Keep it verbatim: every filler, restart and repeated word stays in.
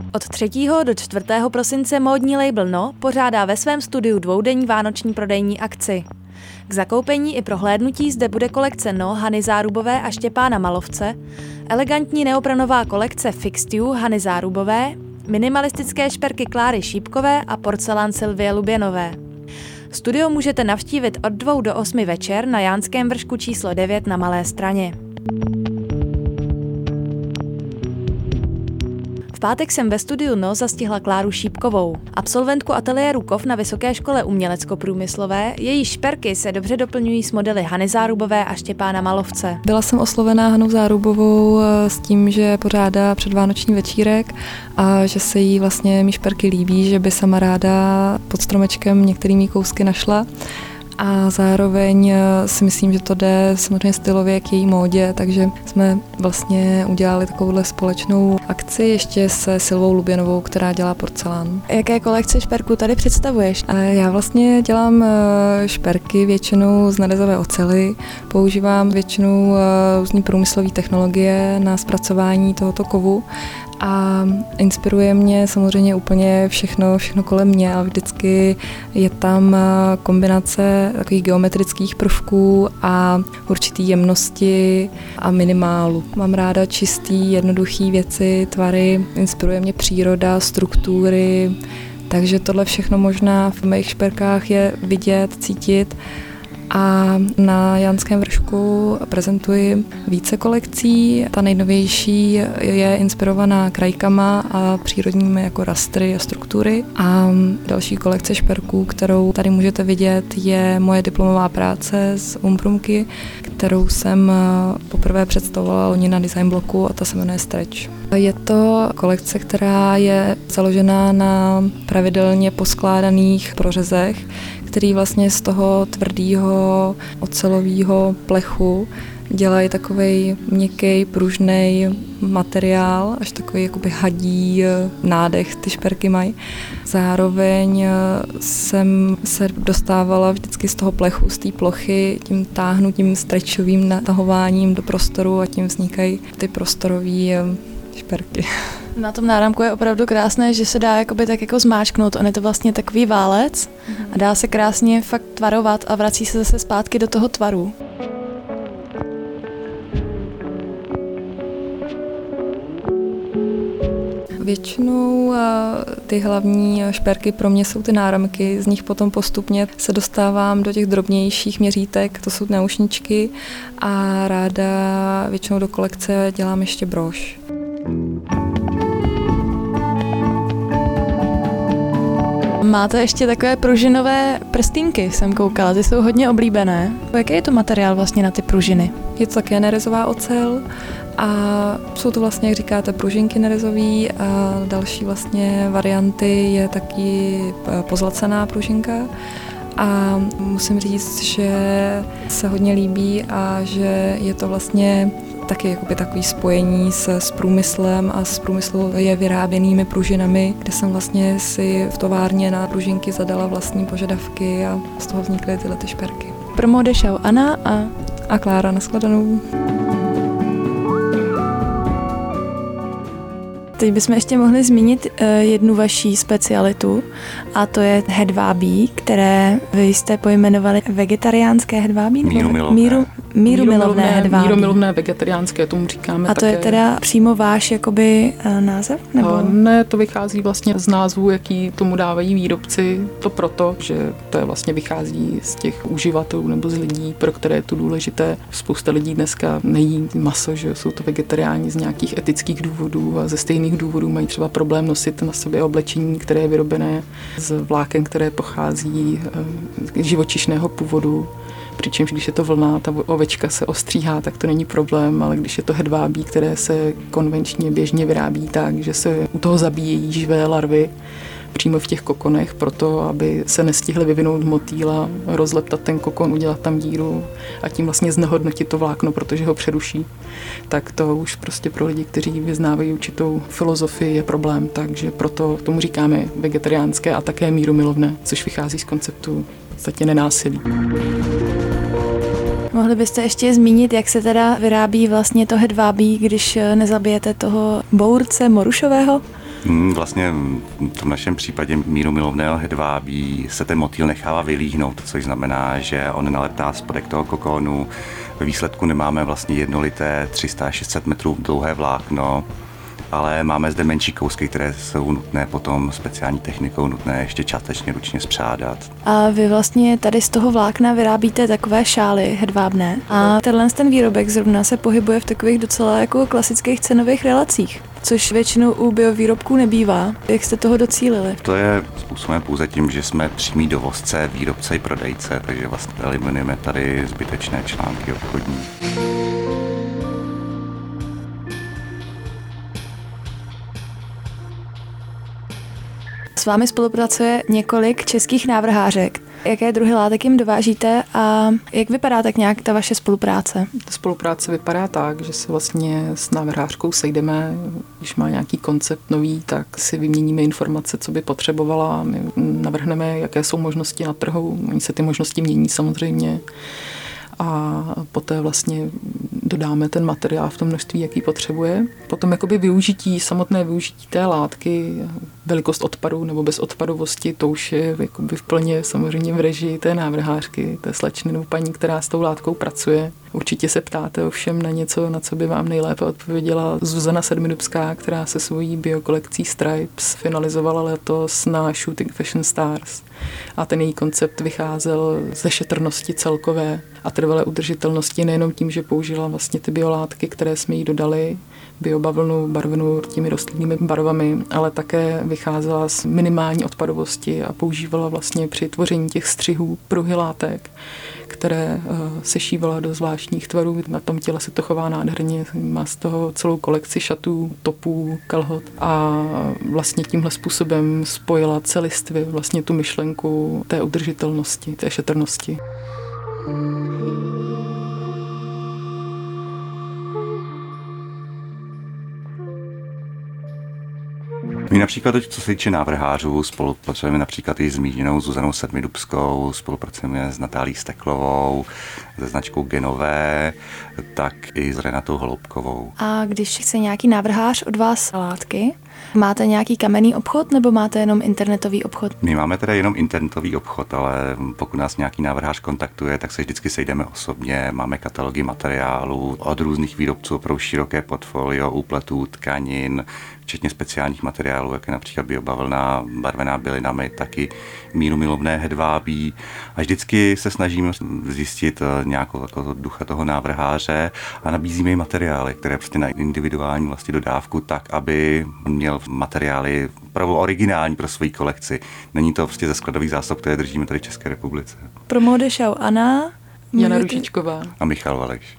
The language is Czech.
Od třetího do čtvrtého prosince módní label No pořádá ve svém studiu dvoudenní vánoční prodejní akci. K zakoupení i prohlédnutí zde bude kolekce No Hany Zárubové a Štěpána Malovce, elegantní neopranová kolekce Fixed You Hany Zárubové, minimalistické šperky Kláry Šípkové a porcelán Sylvie Luběnové. Studio můžete navštívit od dvou do osmi večer na Jánském vršku číslo devět na Malé Straně. V pátek jsem ve studiu No zastihla Kláru Šípkovou, absolventku ateliéru Kov na Vysoké škole umělecko-průmyslové. Její šperky se dobře doplňují s modely Hany Zárubové a Štěpána Malovce. Byla jsem oslovená Hanou Zárubovou s tím, že pořádá předvánoční večírek a že se jí vlastně mý šperky líbí, že by sama ráda pod stromečkem některými kousky našla. A zároveň si myslím, že to jde samozřejmě stylově k její módě, takže jsme vlastně udělali takovouhle společnou akci ještě se Sylvou Luběnovou, která dělá porcelán. Jaké kolekce šperků tady představuješ? Já vlastně dělám šperky většinou z nerezové oceli, používám většinou různý průmyslové technologie na zpracování tohoto kovu. A inspiruje mě samozřejmě úplně všechno, všechno kolem mě a vždycky je tam kombinace takových geometrických prvků a určitý jemnosti a minimálu. Mám ráda čistý, jednoduchý věci, tvary, inspiruje mě příroda, struktury, takže tohle všechno možná v mých šperkách je vidět, cítit. A na Jánském vršku prezentuji více kolekcí. Ta nejnovější je inspirovaná krajkama a přírodními jako rastry a struktury. A další kolekce šperků, kterou tady můžete vidět, je moje diplomová práce z Umprumky, kterou jsem poprvé představovala loni na design bloku a ta se jmenuje Stretch. Je to kolekce, která je založená na pravidelně poskládaných prořezech, který vlastně z toho tvrdého ocelového plechu dělají takovej měkký, pružnej materiál, až takový jakoby hadí nádech ty šperky mají. Zároveň jsem se dostávala vždycky z toho plechu, z té plochy, tím táhnutím, stretchovým natahováním do prostoru a tím vznikají ty prostorové šperky. Na tom náramku je opravdu krásné, že se dá jakoby tak jako zmáčknout. On je to vlastně takový válec a dá se krásně fakt tvarovat a vrací se zase zpátky do toho tvaru. Většinou ty hlavní šperky pro mě jsou ty náramky, z nich potom postupně se dostávám do těch drobnějších měřítek, to jsou náušničky a ráda většinou do kolekce dělám ještě brož. Máte ještě takové pružinové prstýnky, jsem koukala, ty jsou hodně oblíbené. Jaký je to materiál vlastně na ty pružiny? Je to také nerezová ocel a jsou to vlastně, jak říkáte, pružinky nerezový a další vlastně varianty je taky pozlacená pružinka. A musím říct, že se hodně líbí a že je to vlastně taky jakoby takový spojení s, s průmyslem a s průmyslově vyráběnými pružinami, kde jsem vlastně si v továrně na pružinky zadala vlastní požadavky a z toho vznikly tyhle ty šperky. Pro Mode Show Anna a, a Klára, nashledanou. Teď bychom ještě mohli zmínit uh, jednu vaší specialitu a to je hedvábí, které vy jste pojmenovali vegetariánské hedvábí? Mírumilovné. Míru, mírumilovné hedvábí. Mírumilovné vegetariánské, tomu říkáme. A to také. je teda přímo váš jakoby uh, název? Nebo? Uh, ne, to vychází vlastně z názvu, jaký tomu dávají výrobci. To proto, že to je vlastně vychází z těch uživatelů nebo z lidí, pro které je to důležité. Spousta lidí dneska nejí maso, že jsou to vegetariáni z nějakých etických důvodů a ze stejných důvodů mají třeba problém nosit na sobě oblečení, které je vyrobené z vláken, které pochází z živočišného původu. Přičemž když je to vlna, ta ovečka se ostříhá, tak to není problém, ale když je to hedvábí, které se konvenčně běžně vyrábí tak, že se u toho zabíjejí živé larvy přímo v těch kokonech, proto aby se nestihly vyvinout motýla, rozleptat ten kokon, udělat tam díru a tím vlastně znehodnotit to vlákno, protože ho přeruší, tak to už prostě pro lidi, kteří vyznávají určitou filozofii, je problém, takže proto tomu říkáme vegetariánské a také mírumilovné, což vychází z konceptu v podstatě nenásilí. Mohli byste ještě zmínit, jak se teda vyrábí vlastně to hedvábí, když nezabijete toho bource morušového? Hmm, vlastně v tom našem případě míru milovného hedvábí se ten motýl nechává vylíhnout, což znamená, že on naleptá spodek toho kokonu. Ve výsledku nemáme vlastně jednolité tři sta až šest set metrů dlouhé vlákno, ale máme zde menší kousky, které jsou nutné potom speciální technikou nutné ještě částečně ručně spřádat. A vy vlastně tady z toho vlákna vyrábíte takové šály hedvábné a tenhle ten výrobek zrovna se pohybuje v takových docela jako klasických cenových relacích, což většinou u biovýrobků nebývá. Jak jste toho docílili? To je způsobem pouze tím, že jsme přímý dovozce, výrobce i prodejce, takže vlastně eliminujeme tady zbytečné články obchodní. S vámi spolupracuje několik českých návrhářek. Jaké druhy látek jim dovážíte a jak vypadá tak nějak ta vaše spolupráce? Ta spolupráce vypadá tak, že se vlastně s návrhářkou sejdeme, když má nějaký koncept nový, tak si vyměníme informace, co by potřebovala, my navrhneme, jaké jsou možnosti na trhu, oni se ty možnosti mění samozřejmě. A poté vlastně dodáme ten materiál v tom množství, jaký potřebuje. Potom jakoby využití, samotné využití té látky, velikost odpadu nebo bezodpadovosti, to už je jakoby v plně samozřejmě v režii té návrhářky, té slečny nebo paní, která s tou látkou pracuje. Určitě se ptáte ovšem na něco, na co by vám nejlépe odpověděla Zuzana Sedmidubská, která se svojí biokolekcí Stripes finalizovala letos na Shooting Fashion Stars. A ten její koncept vycházel ze šetrnosti celkové a trvalé udržitelnosti nejenom tím, že použila vlastně ty biolátky, které jsme jí dodali, biobavlnu barvenou těmi rostlinnými barvami, ale také vycházela z minimální odpadovosti a používala vlastně při tvoření těch střihů pruhy látek, které uh, sešívala do zvláštních tvarů. Na tom těle se to chová nádherně, má z toho celou kolekci šatů, topů, kalhot a vlastně tímhle způsobem spojila celistvě vlastně tu myšlenku té udržitelnosti, té šetrnosti. My například, co se týče návrhářů, spolupracujeme například i s zmíněnou Zuzanou Sedmidubskou, spolupracujeme s Natálí Steklovou, se značkou Genové, tak i s Renatou Holoubkovou. A když chce nějaký návrhář od vás látky, máte nějaký kamenný obchod nebo máte jenom internetový obchod? My máme teda jenom internetový obchod, ale pokud nás nějaký návrhář kontaktuje, tak se vždycky sejdeme osobně. Máme katalogy materiálů od různých výrobců, opravdu široké portfolio, úpletů, tkanin, včetně speciálních materiálů, jako je například biobavlna, barvená bylinami, taky míru milovné hedvábí. A vždycky se snažíme zjistit nějakou jako ducha toho návrháře a nabízíme jim materiály, které prostě na individuální vlastně dodávku, tak, aby měl materiály opravdu originální pro svoji kolekci. Není to prostě ze skladových zásob, které držíme tady v České republice. Pro Mode Show Anna, Jana Ružičková a Michal Valeš.